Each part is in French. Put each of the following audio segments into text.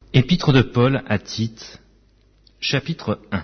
Épître de Paul à Tite, chapitre 1.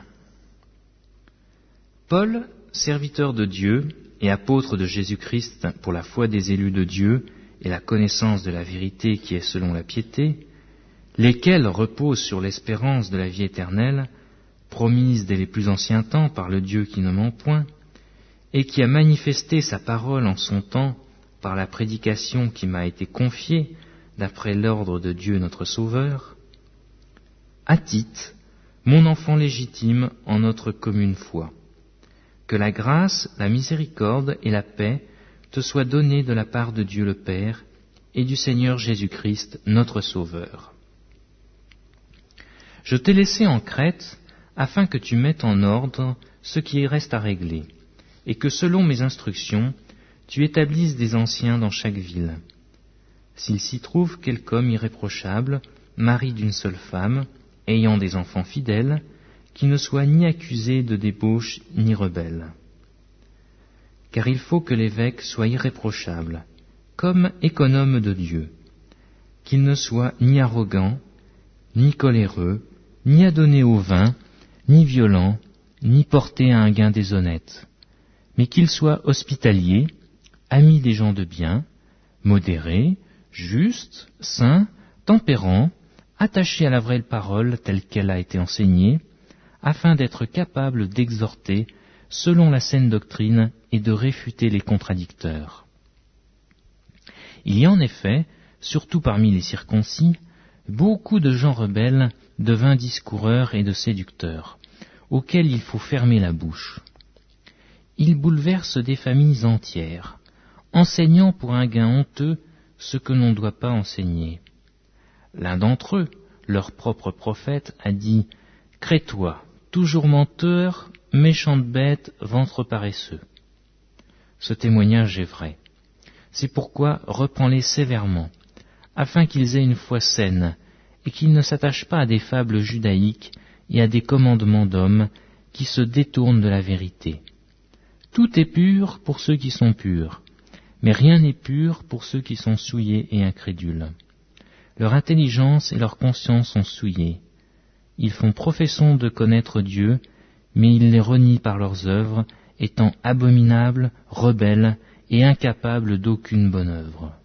Paul, serviteur de Dieu et apôtre de Jésus-Christ pour la foi des élus de Dieu et la connaissance de la vérité qui est selon la piété, lesquels reposent sur l'espérance de la vie éternelle, promise dès les plus anciens temps par le Dieu qui ne ment point, et qui a manifesté sa parole en son temps par la prédication qui m'a été confiée d'après l'ordre de Dieu notre Sauveur, à Tite, mon enfant légitime en notre commune foi. Que la grâce, la miséricorde et la paix te soient données de la part de Dieu le Père et du Seigneur Jésus-Christ notre Sauveur. Je t'ai laissé en Crète afin que tu mettes en ordre ce qui reste à régler, et que selon mes instructions, tu établisses des anciens dans chaque ville. S'il s'y trouve quelque homme irréprochable, mari d'une seule femme, ayant des enfants fidèles, qui ne soit ni accusé de débauche ni rebelle. Car il faut que l'évêque soit irréprochable, comme économe de Dieu, qu'il ne soit ni arrogant, ni coléreux, ni adonné au vin, ni violent, ni porté à un gain déshonnête, mais qu'il soit hospitalier, ami des gens de bien, modéré, juste, saint, tempérant, attaché à la vraie parole telle qu'elle a été enseignée, afin d'être capable d'exhorter selon la saine doctrine et de réfuter les contradicteurs. Il y a en effet, surtout parmi les circoncis, beaucoup de gens rebelles, de vains discoureurs et de séducteurs, auxquels il faut fermer la bouche. Ils bouleversent des familles entières, enseignant pour un gain honteux ce que l'on ne doit pas enseigner. L'un d'entre eux, leur propre prophète, a dit « Crétois, toujours menteur, méchante bête, ventre paresseux ». Ce témoignage est vrai. C'est pourquoi reprends-les sévèrement, afin qu'ils aient une foi saine, et qu'ils ne s'attachent pas à des fables judaïques et à des commandements d'hommes qui se détournent de la vérité. Tout est pur pour ceux qui sont purs, mais rien n'est pur pour ceux qui sont souillés et incrédules. Leur intelligence et leur conscience sont souillées. Ils font profession de connaître Dieu, mais ils les renient par leurs œuvres, étant abominables, rebelles et incapables d'aucune bonne œuvre.